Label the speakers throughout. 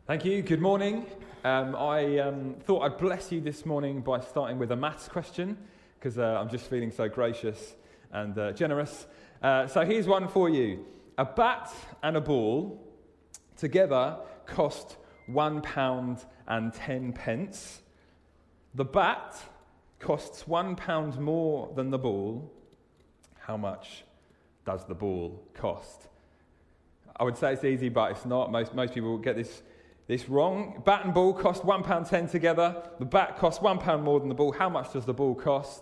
Speaker 1: Thank you. Good morning. I thought I'd bless you this morning by starting with a maths question because I'm just feeling so gracious and generous. So here's one for you. A bat and a ball together cost £1.10. The bat costs £1 more than the ball. How much does the ball cost? I would say it's easy, but it's not. Most people will get this wrong. Bat and ball cost £1.10 together. The bat costs £1 more than the ball. How much does the ball cost?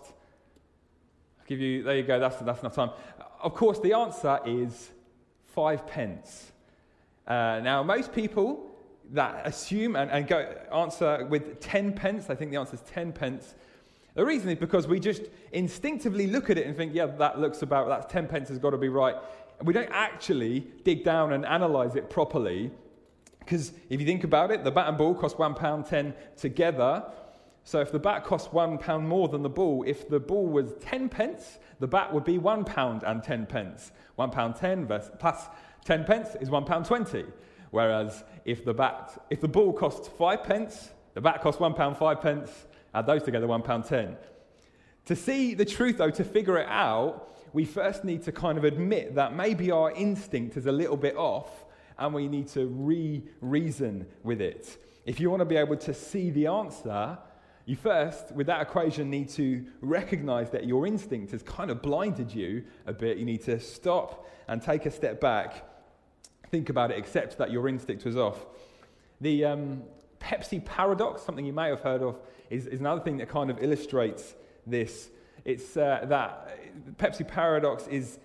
Speaker 1: I'll give you, there you go, that's enough time. Of course, the answer is 5 pence. Now, most people that assume and go answer with 10 pence, I think the answer is 10 pence. The reason is because we just instinctively look at it and think, yeah, that's 10 pence has got to be right. And we don't actually dig down and analyse it properly. Because if you think about it, the bat and ball cost £1.10 together. So if the bat costs £1 more than the ball, if the ball was 10 pence, the bat would be £1.10. £1.10 plus 10 pence is £1.20. Whereas if the ball costs 5 pence, the bat costs £1.05, add those together, £1.10. To see the truth, though, to figure it out, we first need to kind of admit that maybe our instinct is a little bit off, and we need to reason with it. If you want to be able to see the answer, you first, with that equation, need to recognize that your instinct has kind of blinded you a bit. You need to stop and take a step back, think about it, accept that your instinct was off. The Pepsi paradox, something you may have heard of, is another thing that kind of illustrates this. It's that Pepsi paradox is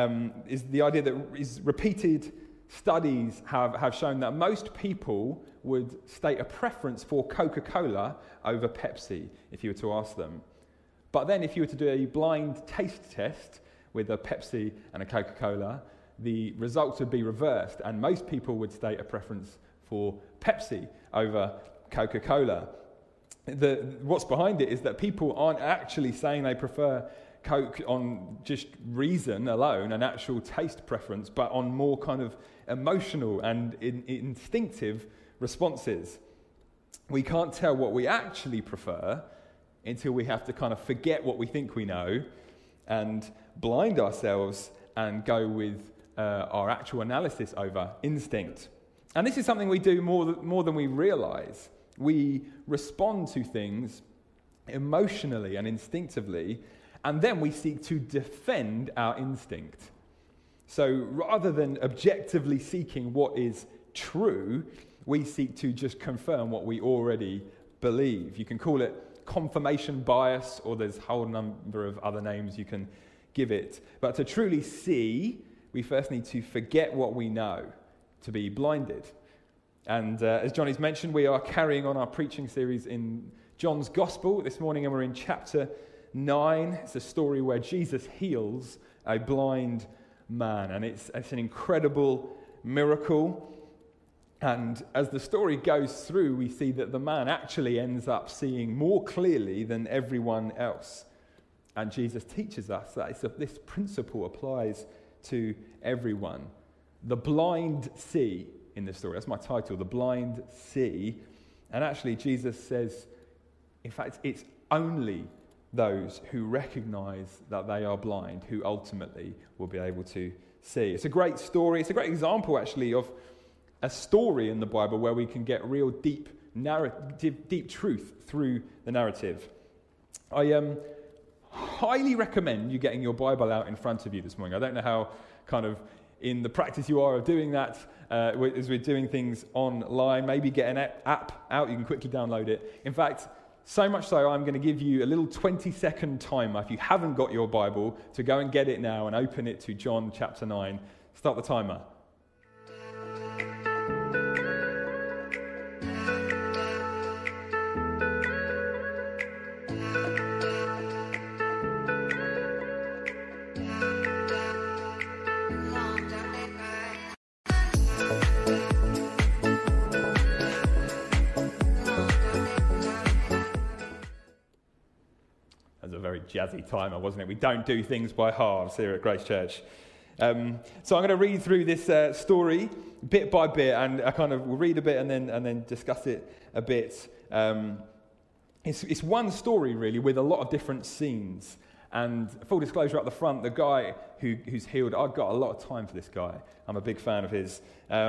Speaker 1: the idea that is repeated. Studies have shown that most people would state a preference for Coca-Cola over Pepsi if you were to ask them. But then if you were to do a blind taste test with a Pepsi and a Coca-Cola, the results would be reversed, and most people would state a preference for Pepsi over Coca-Cola. What's behind it is that people aren't actually saying they prefer Coke on just reason alone, an actual taste preference, but on more kind of emotional and instinctive responses. We can't tell what we actually prefer until we have to kind of forget what we think we know and blind ourselves and go with our actual analysis over instinct. And this is something we do more than we realize. We respond to things emotionally and instinctively, and then we seek to defend our instinct. So rather than objectively seeking what is true, we seek to just confirm what we already believe. You can call it confirmation bias, or there's a whole number of other names you can give it. But to truly see, we first need to forget what we know, to be blinded. And as Johnny's mentioned, we are carrying on our preaching series in John's Gospel this morning, and we're in chapter 9. It's a story where Jesus heals a blind man, and it's an incredible miracle. And as the story goes through, we see that the man actually ends up seeing more clearly than everyone else. And Jesus teaches us that this principle applies to everyone. The blind see in this story. That's my title, The Blind See. And actually Jesus says, in fact, it's only those who recognize that they are blind who ultimately will be able to see. It's a great story. It's a great example, actually, of a story in the Bible where we can get real deep truth through the narrative. I highly recommend you getting your Bible out in front of you this morning. I don't know how kind of in the practice you are of doing that as we're doing things online. Maybe get an app out. You can quickly download it. In fact, so much so, I'm going to give you a little 20-second timer, if you haven't got your Bible, to go and get it now and open it to John chapter 9. Start the timer. Jazzy timer, wasn't it? We don't do things by halves here at Grace Church. So I'm going to read through this story bit by bit, and I kind of will read a bit and then discuss it a bit. It's one story really with a lot of different scenes. And full disclosure up the front, the guy who's healed, I've got a lot of time for this guy. I'm a big fan of his.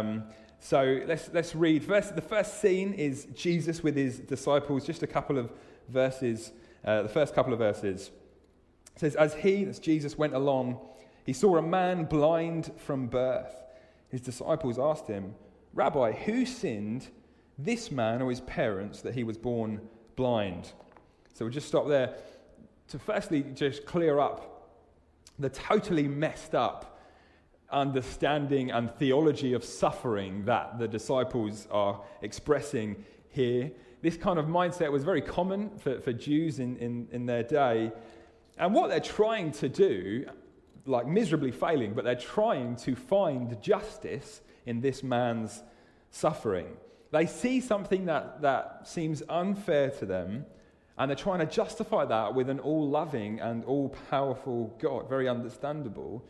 Speaker 1: So let's read. The first scene is Jesus with his disciples. Just a couple of verses. The first couple of verses. It says, as Jesus, went along, he saw a man blind from birth. His disciples asked him, Rabbi, who sinned, this man or his parents, that he was born blind? So we'll just stop there to firstly just clear up the totally messed up understanding and theology of suffering that the disciples are expressing here. This kind of mindset was very common for Jews in their day. And what they're trying to do, like miserably failing, but they're trying to find justice in this man's suffering. They see something that seems unfair to them, and they're trying to justify that with an all-loving and all-powerful God. Very understandable.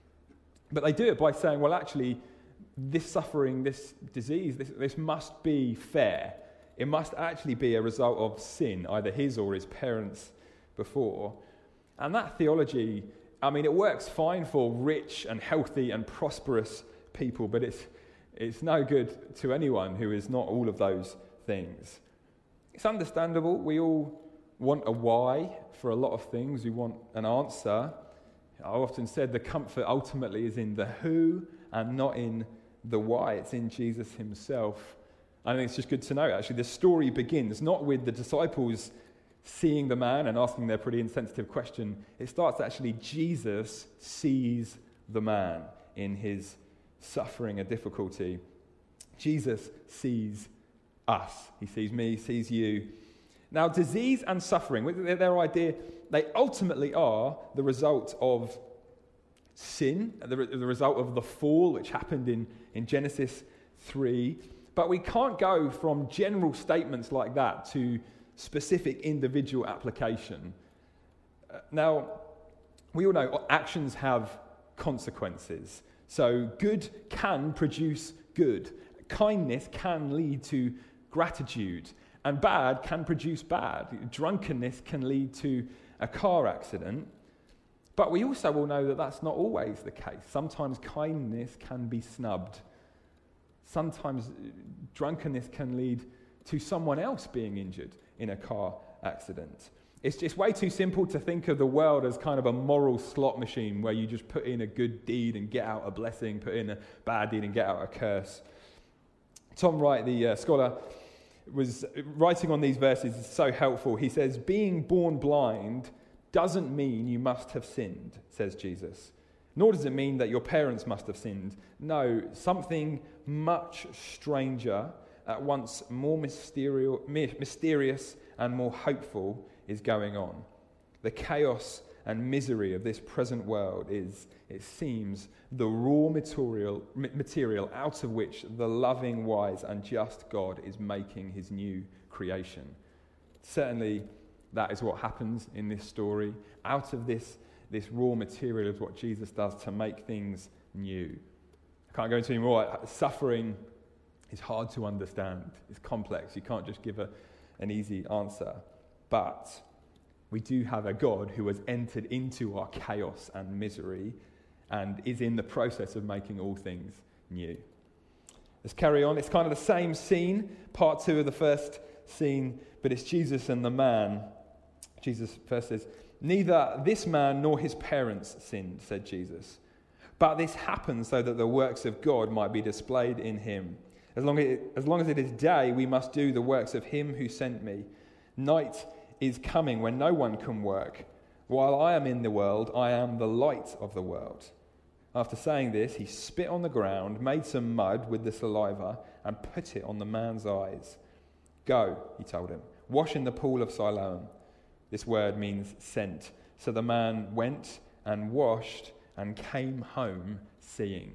Speaker 1: But they do it by saying, well, actually, this suffering, this disease, this must be fair. It must actually be a result of sin, either his or his parents before. And that theology, I mean, it works fine for rich and healthy and prosperous people, but it's no good to anyone who is not all of those things. It's understandable. We all want a why for a lot of things. We want an answer. I've often said the comfort ultimately is in the who and not in the why. It's in Jesus himself. I think it's just good to know, actually, the story begins not with the disciples seeing the man and asking their pretty insensitive question. It starts actually, Jesus sees the man in his suffering and difficulty. Jesus sees us. He sees me, sees you. Now, disease and suffering, their idea, they ultimately are the result of sin, the result of the fall, which happened in Genesis 3. But we can't go from general statements like that to specific individual application. Now, we all know actions have consequences. So good can produce good. Kindness can lead to gratitude. And bad can produce bad. Drunkenness can lead to a car accident. But we also all know that that's not always the case. Sometimes kindness can be snubbed. Sometimes drunkenness can lead to someone else being injured in a car accident. It's just way too simple to think of the world as kind of a moral slot machine where you just put in a good deed and get out a blessing, put in a bad deed and get out a curse. Tom Wright, the scholar, was writing on these verses is so helpful. He says, being born blind doesn't mean you must have sinned, says Jesus. Nor does it mean that your parents must have sinned. No, something much stranger, at once more mysterious and more hopeful is going on. The chaos and misery of this present world is, it seems, the raw material out of which the loving, wise and just God is making his new creation. Certainly, that is what happens in this story. Out of this raw material is what Jesus does to make things new. I can't go into any more. Suffering is hard to understand. It's complex. You can't just give an easy answer. But we do have a God who has entered into our chaos and misery and is in the process of making all things new. Let's carry on. It's kind of the same scene, part 2 of the first scene, but it's Jesus and the man. Jesus first says, neither this man nor his parents sinned, said Jesus. But this happened so that the works of God might be displayed in him. As long as it is day, we must do the works of him who sent me. Night is coming when no one can work. While I am in the world, I am the light of the world. After saying this, he spit on the ground, made some mud with the saliva, and put it on the man's eyes. Go, he told him, wash in the pool of Siloam. This word means sent. So the man went and washed and came home seeing.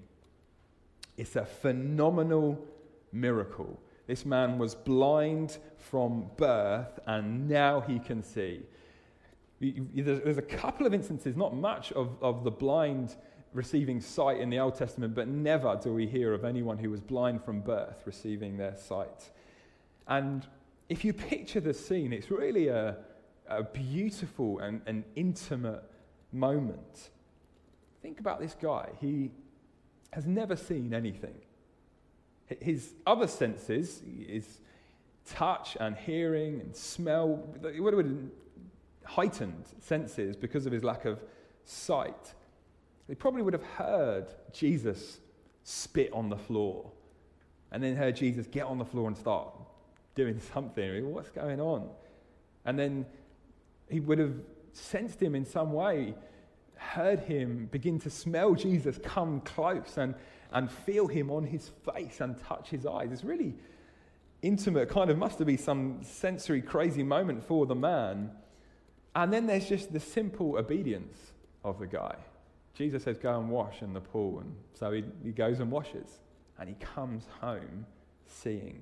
Speaker 1: It's a phenomenal miracle. This man was blind from birth, and now he can see. There's a couple of instances, not much, of the blind receiving sight in the Old Testament, but never do we hear of anyone who was blind from birth receiving their sight. And if you picture the scene, it's really a beautiful and an intimate moment. Think about this guy. He has never seen anything. His other senses, his touch and hearing and smell, it would have been heightened senses because of his lack of sight. He probably would have heard Jesus spit on the floor and then heard Jesus get on the floor and start doing something. What's going on? And then he would have sensed him in some way, heard him begin to smell Jesus come close and feel him on his face and touch his eyes. It's really intimate, kind of must have been some sensory crazy moment for the man. And then there's just the simple obedience of the guy. Jesus says, go and wash in the pool. And so he goes and washes. And he comes home seeing.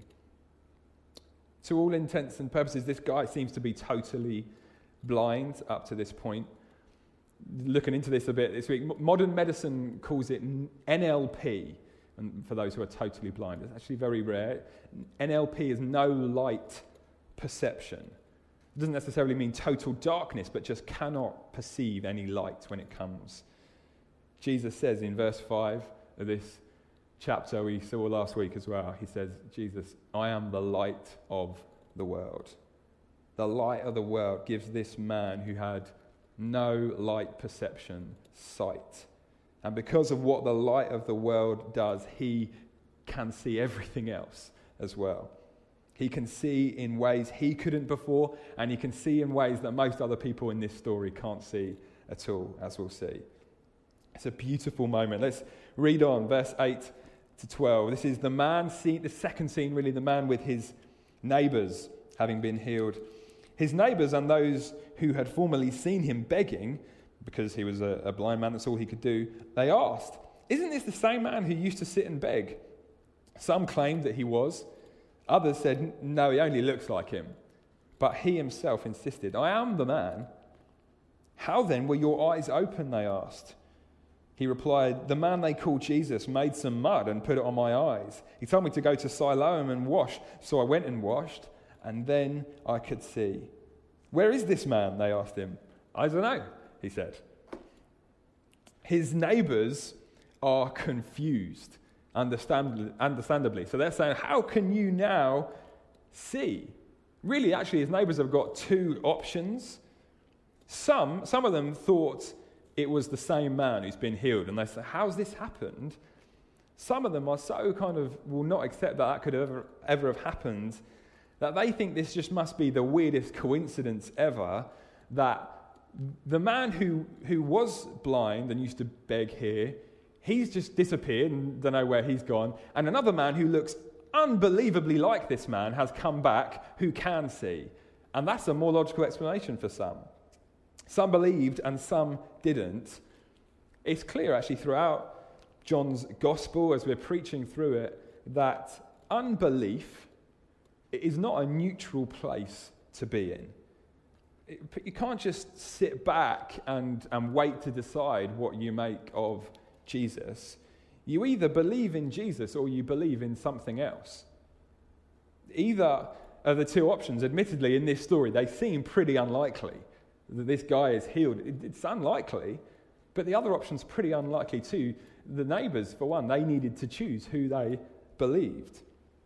Speaker 1: To all intents and purposes, this guy seems to be totally blind up to this point. Looking into this a bit this week, modern medicine calls it NLP. And for those who are totally blind, it's actually very rare. NLP is no light perception. It doesn't necessarily mean total darkness, but just cannot perceive any light when it comes. Jesus says in verse 5 of this chapter we saw last week as well, he says, Jesus, I am the light of the world. The light of the world gives this man who had no light perception sight. And because of what the light of the world does, he can see everything else as well. He can see in ways he couldn't before, and he can see in ways that most other people in this story can't see at all, as we'll see. It's a beautiful moment. Let's read on, verse 8 to 12. This is the man scene, the second scene, really, the man with his neighbours having been healed. His neighbours and those who had formerly seen him begging, because he was a blind man, that's all he could do, they asked, isn't this the same man who used to sit and beg? Some claimed that he was. Others said, no, he only looks like him. But he himself insisted, I am the man. How then were your eyes open, they asked. He replied, the man they call Jesus made some mud and put it on my eyes. He told me to go to Siloam and wash, so I went and washed, and then I could see. Where is this man? They asked him. I don't know, he said. His neighbours are confused, understandably. So they're saying, how can you now see? Really, actually, his neighbours have got two options. Some of them thought it was the same man who's been healed, and they say, how's this happened? Some of them are so kind of will not accept that could ever have happened, that they think this just must be the weirdest coincidence ever, that the man who was blind and used to beg here, he's just disappeared and don't know where he's gone, and another man who looks unbelievably like this man has come back who can see. And that's a more logical explanation for some. Some believed and some didn't. It's clear actually throughout John's gospel as we're preaching through it that unbelief is not a neutral place to be in. You can't just sit back and wait to decide what you make of Jesus. You either believe in Jesus or you believe in something else. Either of the two options, admittedly, in this story, they seem pretty unlikely. That this guy is healed. It's unlikely, but the other option's pretty unlikely too. The neighbours, for one, they needed to choose who they believed.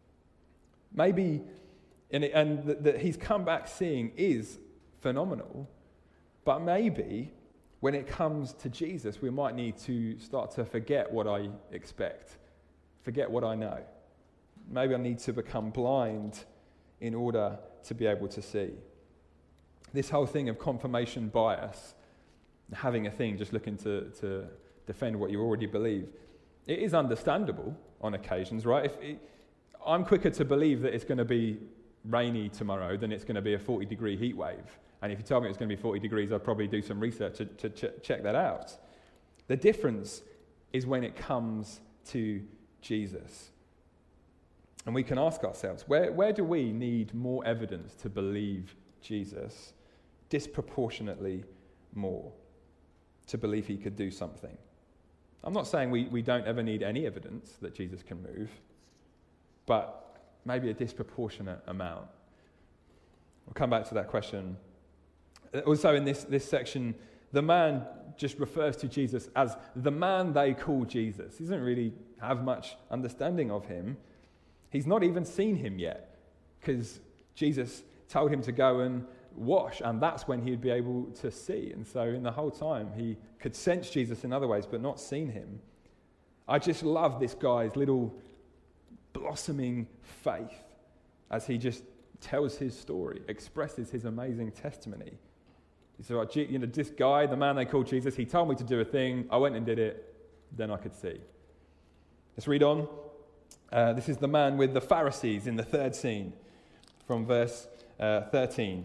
Speaker 1: Maybe, and that he's come back seeing is phenomenal, but maybe when it comes to Jesus, we might need to start to forget what I expect, forget what I know. Maybe I need to become blind in order to be able to see. This whole thing of confirmation bias, having a thing just looking to defend what you already believe, it is understandable on occasions, right? I'm quicker to believe that it's going to be rainy tomorrow than it's going to be a 40-degree heat wave. And if you tell me it's going to be 40 degrees, I'd probably do some research to check that out. The difference is when it comes to Jesus. And we can ask ourselves, where do we need more evidence to believe Jesus? Disproportionately more, to believe he could do something. I'm not saying we don't ever need any evidence that Jesus can move, but maybe a disproportionate amount. We'll come back to that question. Also in this section, the man just refers to Jesus as the man they call Jesus. He doesn't really have much understanding of him. He's not even seen him yet, because Jesus told him to go and wash, and that's when he'd be able to see. And so in the whole time, he could sense Jesus in other ways, but not seen him. I just love this guy's little blossoming faith as he just tells his story, expresses his amazing testimony. He said, this guy, the man they call Jesus, he told me to do a thing, I went and did it, then I could see. Let's read on. This is the man with the Pharisees in the third scene, from verse 13.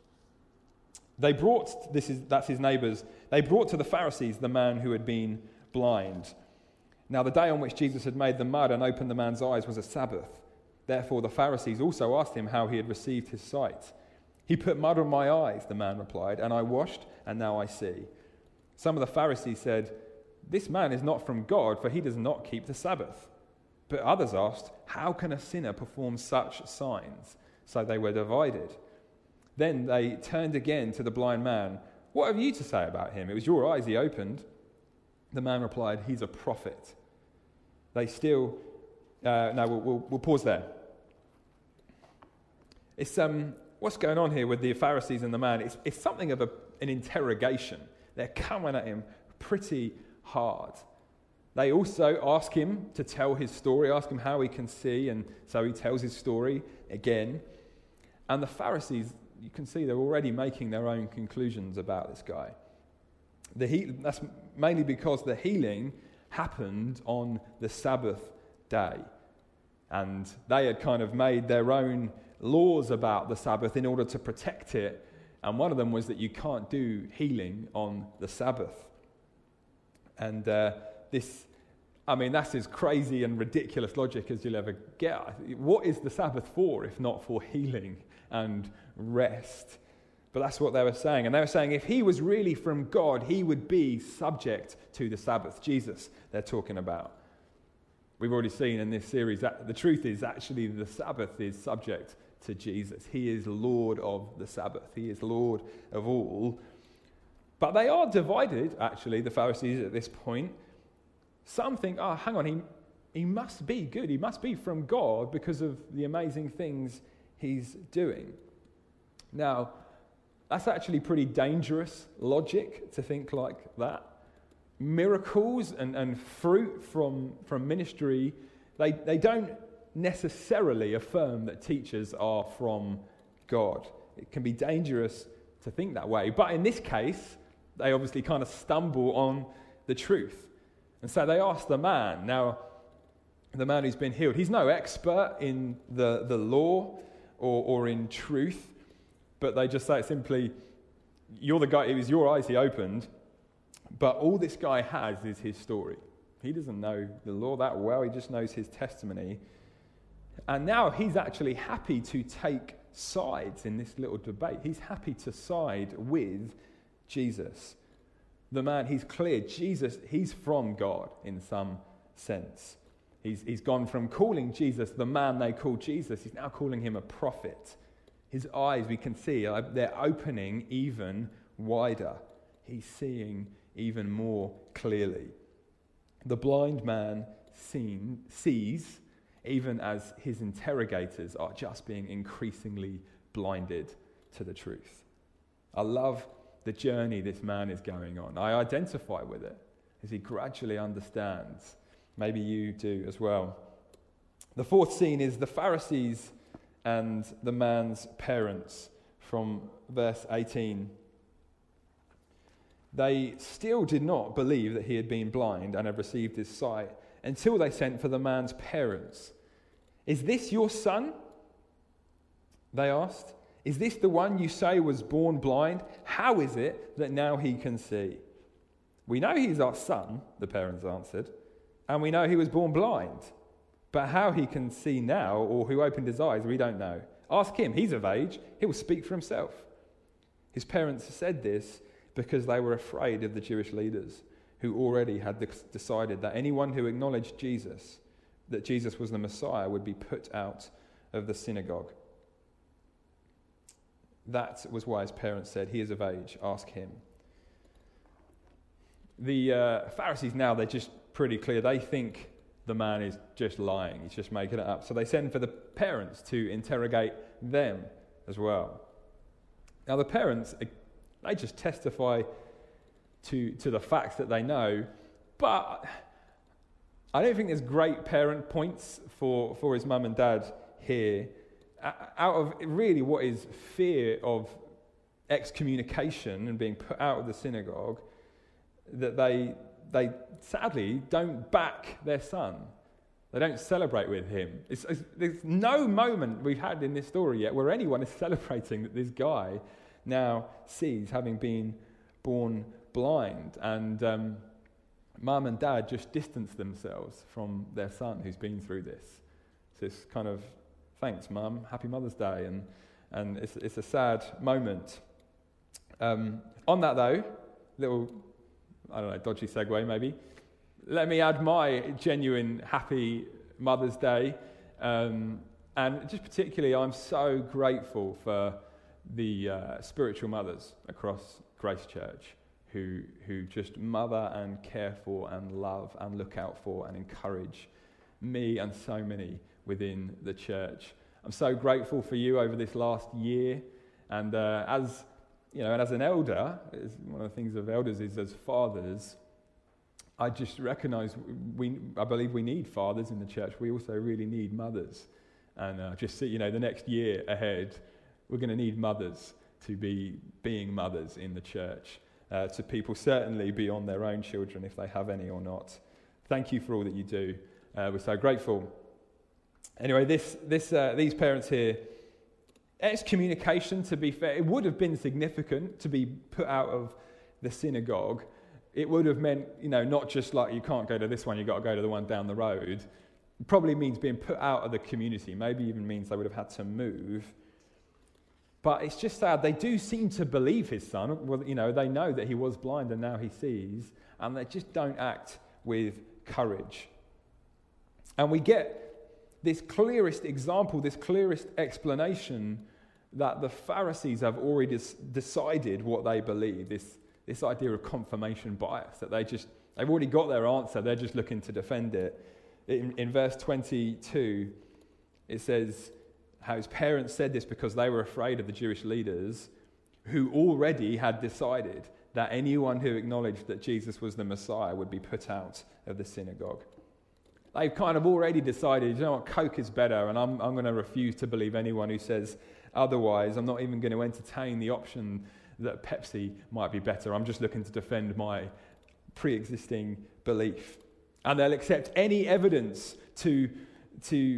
Speaker 1: That's his neighbours. They brought to the Pharisees the man who had been blind. Now the day on which Jesus had made the mud and opened the man's eyes was a Sabbath. Therefore the Pharisees also asked him how he had received his sight. He put mud on my eyes, the man replied, and I washed, and now I see. Some of the Pharisees said, this man is not from God, for he does not keep the Sabbath. But others asked, how can a sinner perform such signs? So they were divided. Then they turned again to the blind man. What have you to say about him? It was your eyes he opened. The man replied, he's a prophet. They still... we'll pause there. It's what's going on here with the Pharisees and the man. It's something of an interrogation. They're coming at him pretty hard. They also ask him to tell his story, ask him how he can see, and so he tells his story again. And the Pharisees, you can see they're already making their own conclusions about this guy. That's mainly because the healing happened on the Sabbath day. And they had kind of made their own laws about the Sabbath in order to protect it. And one of them was that you can't do healing on the Sabbath. And that's as crazy and ridiculous logic as you'll ever get. What is the Sabbath for if not for healing and rest? But that's what they were saying. And they were saying if he was really from God, he would be subject to the Sabbath. Jesus, they're talking about. We've already seen in this series that the truth is actually the Sabbath is subject to Jesus. He is Lord of the Sabbath. He is Lord of all. But they are divided, actually, the Pharisees at this point. Some think, hang on, he must be good. He must be from God because of the amazing things he's doing. Now, that's actually pretty dangerous logic to think like that. Miracles and fruit from ministry, they don't necessarily affirm that teachers are from God. It can be dangerous to think that way. But in this case, they obviously kind of stumble on the truth. And so they ask the man. Now, the man who's been healed, he's no expert in the law or in truth, but they just say it simply, you're the guy, it was your eyes he opened, but all this guy has is his story. He doesn't know the law that well, he just knows his testimony. And now he's actually happy to take sides in this little debate. He's happy to side with Jesus. The man, he's clear, Jesus, he's from God in some sense. He's gone from calling Jesus the man they call Jesus, he's now calling him a prophet. His eyes, we can see, they're opening even wider. He's seeing even more clearly. The blind man sees, even as his interrogators are just being increasingly blinded to the truth. I love the journey this man is going on. I identify with it as he gradually understands. Maybe you do as well. The fourth scene is the Pharisees and the man's parents from verse 18. They still did not believe that he had been blind and had received his sight until they sent for the man's parents. Is this your son? They asked. Is this the one you say was born blind? How is it that now he can see? We know he's our son, the parents answered, and we know he was born blind. But how he can see now, or who opened his eyes, we don't know. Ask him, he's of age, he will speak for himself. His parents said this because they were afraid of the Jewish leaders, who already had decided that anyone who acknowledged Jesus, that Jesus was the Messiah, would be put out of the synagogue. That was why his parents said, "He is of age, ask him." The Pharisees now, they're just pretty clear. They think the man is just lying. He's just making it up. So they send for the parents to interrogate them as well. Now the parents, they just testify to the facts that they know, but I don't think there's great parent points for his mum and dad here. Out of really what is fear of excommunication and being put out of the synagogue, that they sadly don't back their son. They don't celebrate with him. There's no moment we've had in this story yet where anyone is celebrating that this guy now sees, having been born blind. And mum and dad just distance themselves from their son who's been through this. So it's kind of, thanks, Mum, happy Mother's Day. And it's a sad moment. On that, though, little, I don't know, dodgy segue maybe, let me add my genuine happy Mother's Day. And just particularly, I'm so grateful for the spiritual mothers across Grace Church who just mother and care for and love and look out for and encourage me and so many within the church. I'm so grateful for you over this last year. And as you know, and as an elder, one of the things of elders is as fathers, I just recognise I believe we need fathers in the church. We also really need mothers. And just see, the next year ahead, we're going to need mothers to be being mothers in the church to people, certainly beyond their own children, if they have any or not. Thank you for all that you do. We're so grateful. Anyway, these parents here, excommunication, to be fair, it would have been significant to be put out of the synagogue. It would have meant, not just like you can't go to this one, you've got to go to the one down the road. It probably means being put out of the community. Maybe even means they would have had to move. But it's just sad. They do seem to believe his son. Well, they know that he was blind and now he sees, and they just don't act with courage. And we get this clearest example, this clearest explanation that the Pharisees have already decided what they believe, this idea of confirmation bias, that they've already got their answer, they're just looking to defend it. In verse 22, it says how his parents said this because they were afraid of the Jewish leaders who already had decided that anyone who acknowledged that Jesus was the Messiah would be put out of the synagogue. They've kind of already decided, Coke is better, and I'm going to refuse to believe anyone who says otherwise. I'm not even going to entertain the option that Pepsi might be better. I'm just looking to defend my pre-existing belief. And they'll accept any evidence they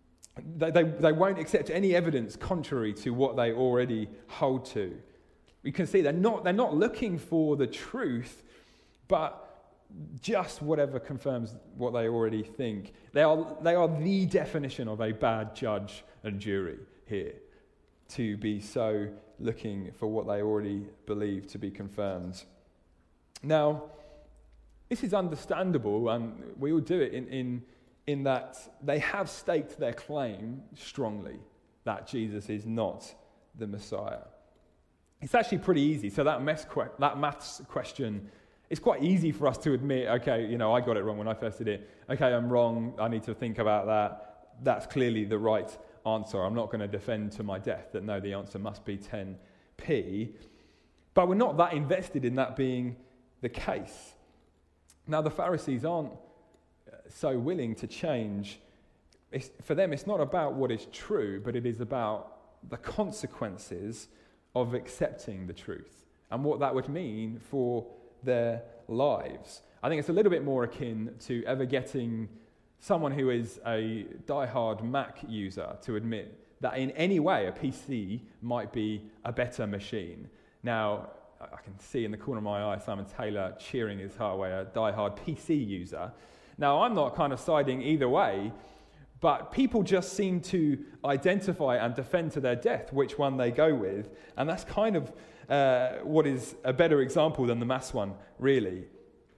Speaker 1: won't accept any evidence contrary to what they already hold to. We can see they're not looking for the truth, but just whatever confirms what they already think. They are the definition of a bad judge and jury here, to be so looking for what they already believe to be confirmed. Now, this is understandable, and we all do it in that they have staked their claim strongly that Jesus is not the Messiah. It's actually pretty easy. So that maths question, it's quite easy for us to admit, okay, I got it wrong when I first did it. Okay, I'm wrong. I need to think about that. That's clearly the right answer. I'm not going to defend to my death that no, the answer must be 10p. But we're not that invested in that being the case. Now, the Pharisees aren't so willing to change. For them, it's not about what is true, but it is about the consequences of accepting the truth and what that would mean for their lives. I think it's a little bit more akin to ever getting someone who is a die-hard Mac user to admit that in any way a PC might be a better machine. Now, I can see in the corner of my eye Simon Taylor cheering his heart away, a die-hard PC user. Now, I'm not kind of siding either way, but people just seem to identify and defend to their death which one they go with, and that's kind of what is a better example than the maths one, really.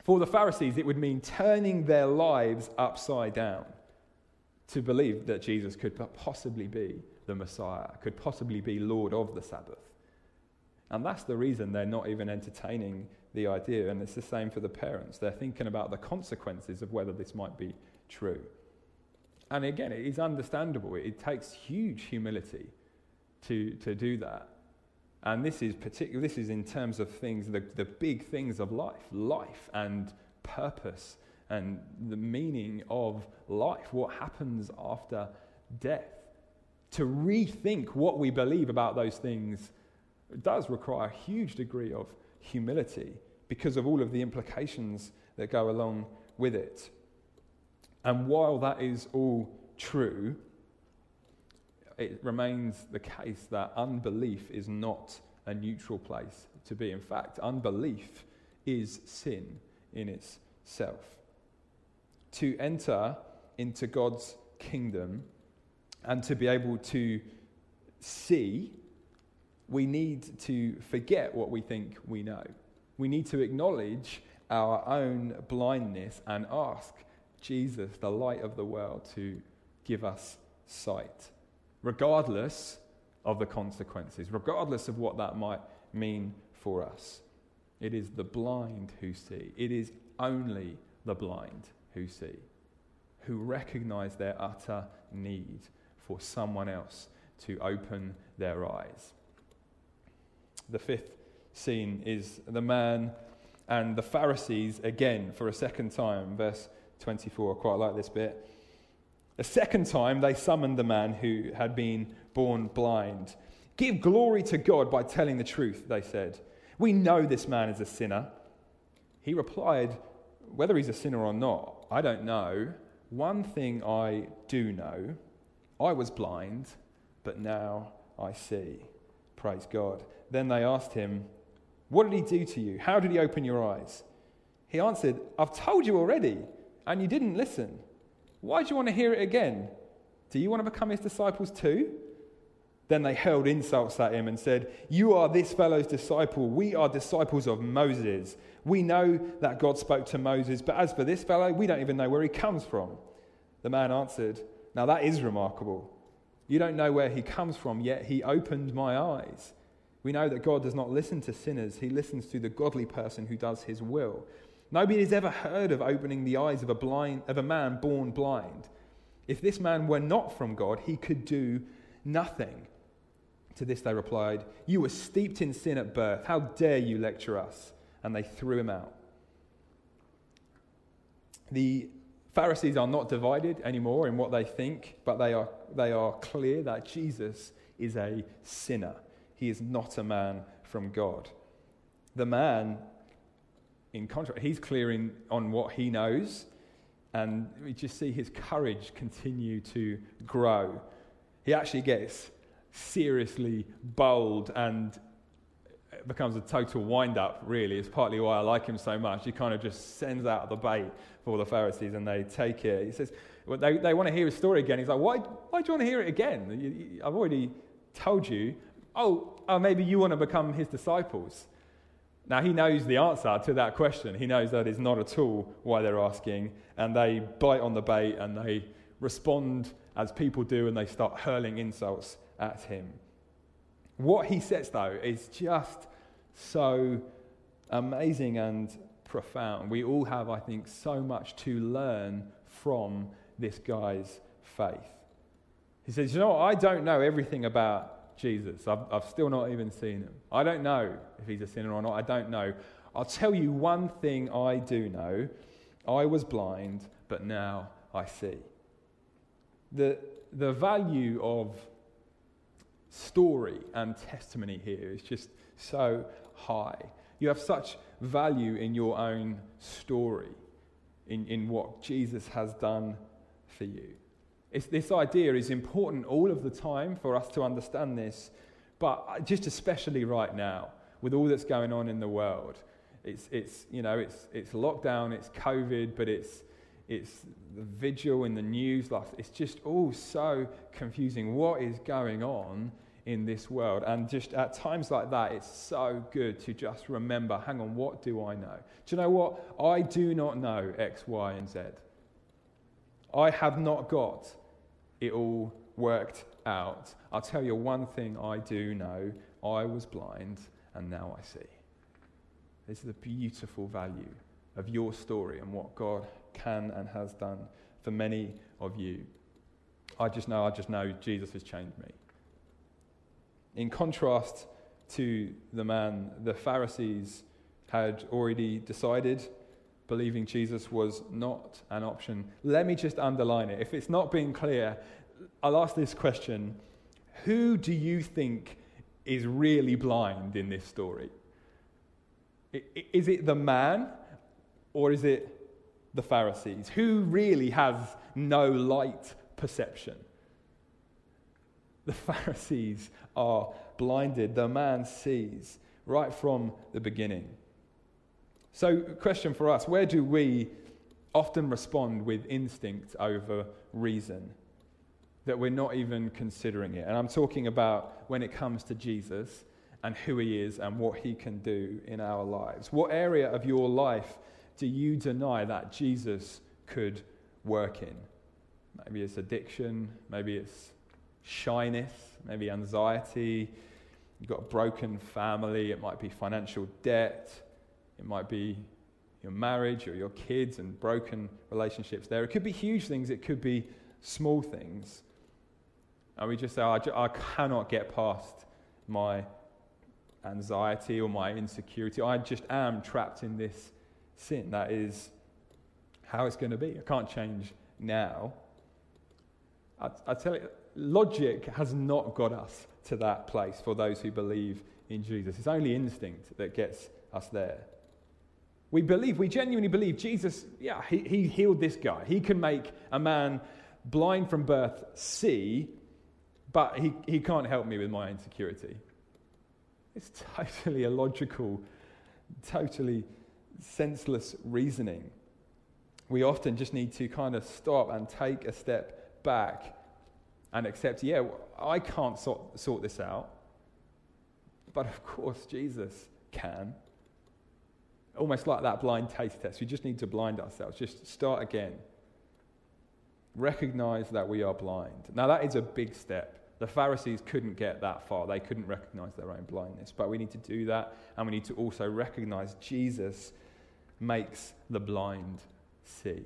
Speaker 1: For the Pharisees, it would mean turning their lives upside down to believe that Jesus could possibly be the Messiah, could possibly be Lord of the Sabbath. And that's the reason they're not even entertaining the idea. And it's the same for the parents. They're thinking about the consequences of whether this might be true. And again, it is understandable. It takes huge humility to do that. And this is in terms of things, the big things of life and purpose and the meaning of life, what happens after death. To rethink what we believe about those things does require a huge degree of humility because of all of the implications that go along with it. And while that is all true, it remains the case that unbelief is not a neutral place to be. In fact, unbelief is sin in itself. To enter into God's kingdom and to be able to see, we need to forget what we think we know. We need to acknowledge our own blindness and ask Jesus, the light of the world, to give us sight, regardless of the consequences, regardless of what that might mean for us. It is the blind who see. It is only the blind who see, who recognize their utter need for someone else to open their eyes. The fifth scene is the man and the Pharisees again for a second time. Verse 24, I quite like this bit. A second time they summoned the man who had been born blind. Give glory to God by telling the truth, they said. We know this man is a sinner. He replied, whether he's a sinner or not, I don't know. One thing I do know, I was blind, but now I see. Praise God. Then they asked him, what did he do to you? How did he open your eyes? He answered, I've told you already, and you didn't listen. Why do you want to hear it again? Do you want to become his disciples too? Then they hurled insults at him and said, you are this fellow's disciple. We are disciples of Moses. We know that God spoke to Moses, but as for this fellow, we don't even know where he comes from. The man answered, now that is remarkable. You don't know where he comes from, yet he opened my eyes. We know that God does not listen to sinners. He listens to the godly person who does his will. Nobody has ever heard of opening the eyes of a man born blind. If this man were not from God, he could do nothing. To this they replied, you were steeped in sin at birth. How dare you lecture us? And they threw him out. The Pharisees are not divided anymore in what they think, but they are clear that Jesus is a sinner. He is not a man from God. The man, in contrast, he's clear on what he knows, and we just see his courage continue to grow. He actually gets seriously bold and it becomes a total wind-up, really. It's partly why I like him so much. He kind of just sends out the bait for the Pharisees and they take it. He says, well, they want to hear his story again. He's like, why do you want to hear it again? I've already told you. Oh, maybe you want to become his disciples. Now, he knows the answer to that question. He knows that is not at all why they're asking. And they bite on the bait and they respond as people do and they start hurling insults at him. What he says, though, is just so amazing and profound. We all have, I think, so much to learn from this guy's faith. He says, you know what? I don't know everything about Jesus. I've still not even seen him. I don't know if he's a sinner or not. I don't know. I'll tell you one thing I do know. I was blind, but now I see. The value of story and testimony here is just so high. You have such value in your own story, in what Jesus has done for you. This idea is important all of the time for us to understand this, but just especially right now, with all that's going on in the world. It's lockdown, it's COVID, but it's the vigil in the news. It's just all so confusing. What is going on in this world. And just at times like that, it's so good to just remember, hang on, what do I know? Do you know what? I do not know X, Y, and Z. I have not got it all worked out. I'll tell you one thing I do know. I was blind and now I see. This is the beautiful value of your story and what God can and has done for many of you. I just know Jesus has changed me. In contrast to the man, the Pharisees had already decided believing Jesus was not an option. Let me just underline it. If it's not been clear, I'll ask this question. Who do you think is really blind in this story? Is it the man or is it the Pharisees? Who really has no light perception? The Pharisees are blinded. The man sees right from the beginning. So, question for us, where do we often respond with instinct over reason? That we're not even considering it. And I'm talking about when it comes to Jesus and who he is and what he can do in our lives. What area of your life do you deny that Jesus could work in? Maybe it's addiction, maybe it's shyness, maybe anxiety, you've got a broken family, it might be financial debt, it might be your marriage or your kids and broken relationships there. It could be huge things, it could be small things. And we just say, I cannot get past my anxiety or my insecurity. I just am trapped in this sin. That is how it's going to be. I can't change now. I tell you, logic has not got us to that place for those who believe in Jesus. It's only instinct that gets us there. We genuinely believe Jesus, he healed this guy. He can make a man blind from birth see, but he can't help me with my insecurity. It's totally illogical, totally senseless reasoning. We often just need to kind of stop and take a step back and accept, I can't sort this out, but of course Jesus can. Almost like that blind taste test. We just need to blind ourselves. Just start again. Recognize that we are blind. Now that is a big step. The Pharisees couldn't get that far. They couldn't recognize their own blindness. But we need to do that, and we need to also recognize Jesus makes the blind see.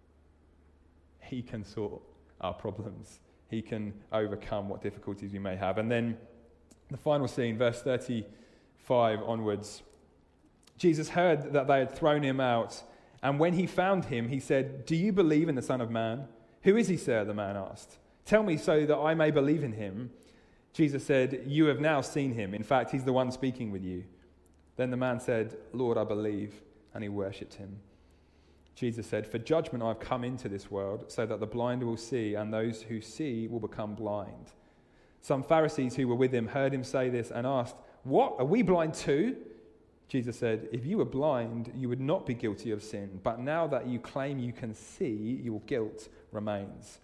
Speaker 1: He can sort our problems. He can overcome what difficulties we may have. And then the final scene, verse 35 onwards. Jesus heard that they had thrown him out, and when he found him, he said, "Do you believe in the Son of Man?" "Who is he, sir?" the man asked. "Tell me so that I may believe in him." Jesus said, "You have now seen him. In fact, he's the one speaking with you." Then the man said, "Lord, I believe," and he worshipped him. Jesus said, "For judgment I have come into this world, so that the blind will see, and those who see will become blind." Some Pharisees who were with him heard him say this and asked, "What? Are we blind too?" Jesus said, "If you were blind, you would not be guilty of sin. But now that you claim you can see, your guilt remains."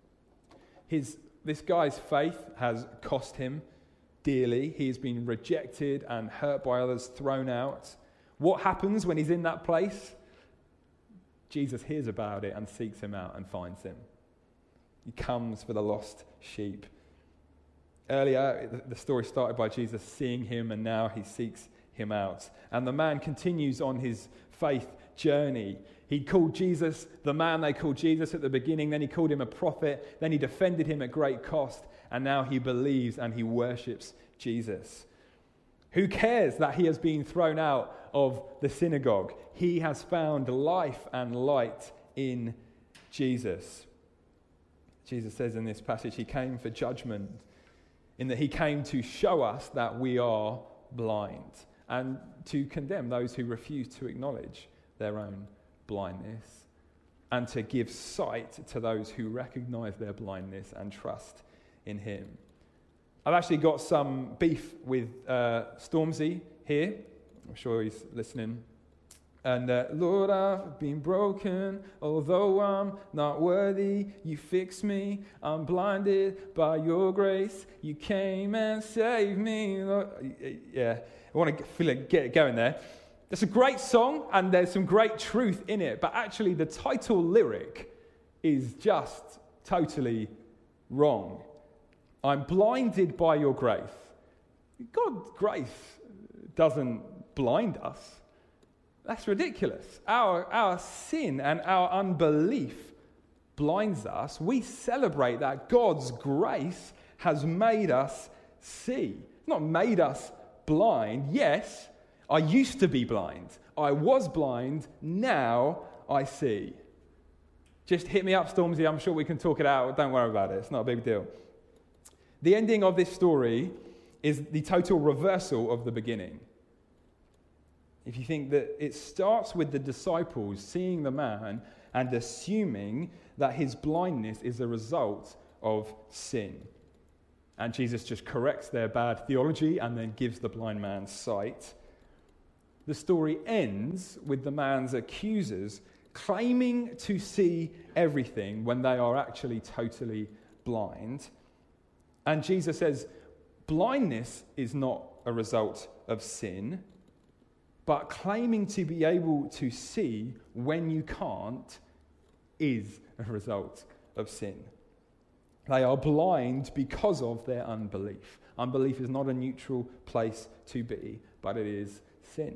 Speaker 1: This guy's faith has cost him dearly. He has been rejected and hurt by others, thrown out. What happens when he's in that place? Jesus hears about it and seeks him out and finds him. He comes for the lost sheep. Earlier, the story started by Jesus seeing him, and now he seeks him out. And the man continues on his faith journey. He called Jesus the man they called Jesus at the beginning, then he called him a prophet, then he defended him at great cost, and now he believes and he worships Jesus. Who cares that he has been thrown out of the synagogue? He has found life and light in Jesus. Jesus says in this passage, he came for judgment, in that he came to show us that we are blind and to condemn those who refuse to acknowledge their own blindness and to give sight to those who recognize their blindness and trust in him. I've actually got some beef with Stormzy here. I'm sure he's listening. And Lord, I've been broken, although I'm not worthy. You fixed me, I'm blinded by your grace. You came and saved me. Lord. Yeah, I want to feel it, get it going there. That's a great song, and there's some great truth in it. But actually, the title lyric is just totally wrong. I'm blinded by your grace. God's grace doesn't blind us. That's ridiculous. Our sin and our unbelief blinds us. We celebrate that God's grace has made us see. It's not made us blind. Yes, I used to be blind. I was blind. Now I see. Just hit me up, Stormzy. I'm sure we can talk it out. Don't worry about it. It's not a big deal. The ending of this story is the total reversal of the beginning. If you think that it starts with the disciples seeing the man and assuming that his blindness is a result of sin. And Jesus just corrects their bad theology and then gives the blind man sight. The story ends with the man's accusers claiming to see everything when they are actually totally blind. And Jesus says, blindness is not a result of sin, but claiming to be able to see when you can't is a result of sin. They are blind because of their unbelief. Unbelief is not a neutral place to be, but it is sin.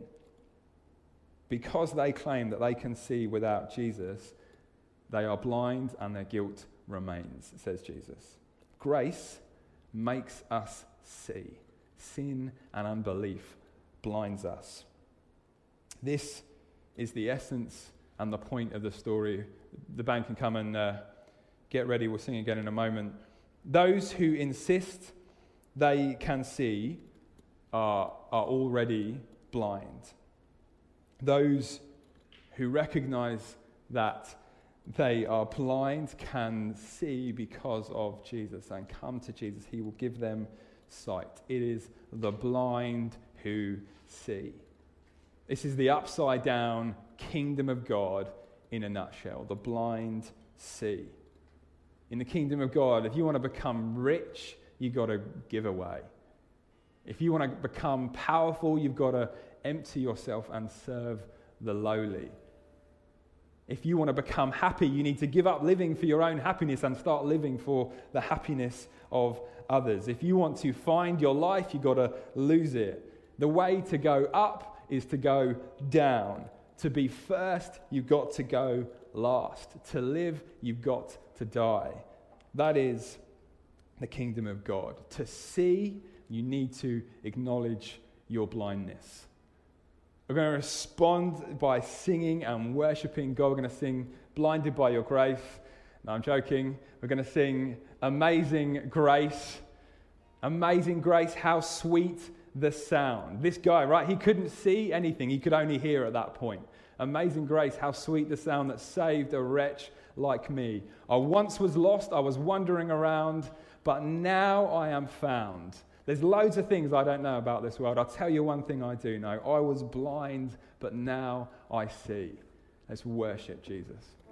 Speaker 1: Because they claim that they can see without Jesus, they are blind and their guilt remains, says Jesus. Grace makes us see. Sin and unbelief blinds us. This is the essence and the point of the story. The band can come and get ready. We'll sing again in a moment. Those who insist they can see are already blind. Those who recognize that they are blind can see because of Jesus and come to Jesus. He will give them sight. It is the blind who see. This is the upside down kingdom of God in a nutshell. The blind see. In the kingdom of God, if you want to become rich, you've got to give away. If you want to become powerful, you've got to empty yourself and serve the lowly. If you want to become happy, you need to give up living for your own happiness and start living for the happiness of others. If you want to find your life, you've got to lose it. The way to go up is to go down. To be first, you've got to go last. To live, you've got to die. That is the kingdom of God. To see, you need to acknowledge your blindness. We're going to respond by singing and worshipping God. We're going to sing Blinded by Your Grace. No, I'm joking. We're going to sing Amazing Grace. Amazing Grace, how sweet the sound. This guy, right, he couldn't see anything. He could only hear at that point. Amazing grace, how sweet the sound that saved a wretch like me. I once was lost, I was wandering around, but now I am found. There's loads of things I don't know about this world. I'll tell you one thing I do know. I was blind, but now I see. Let's worship Jesus.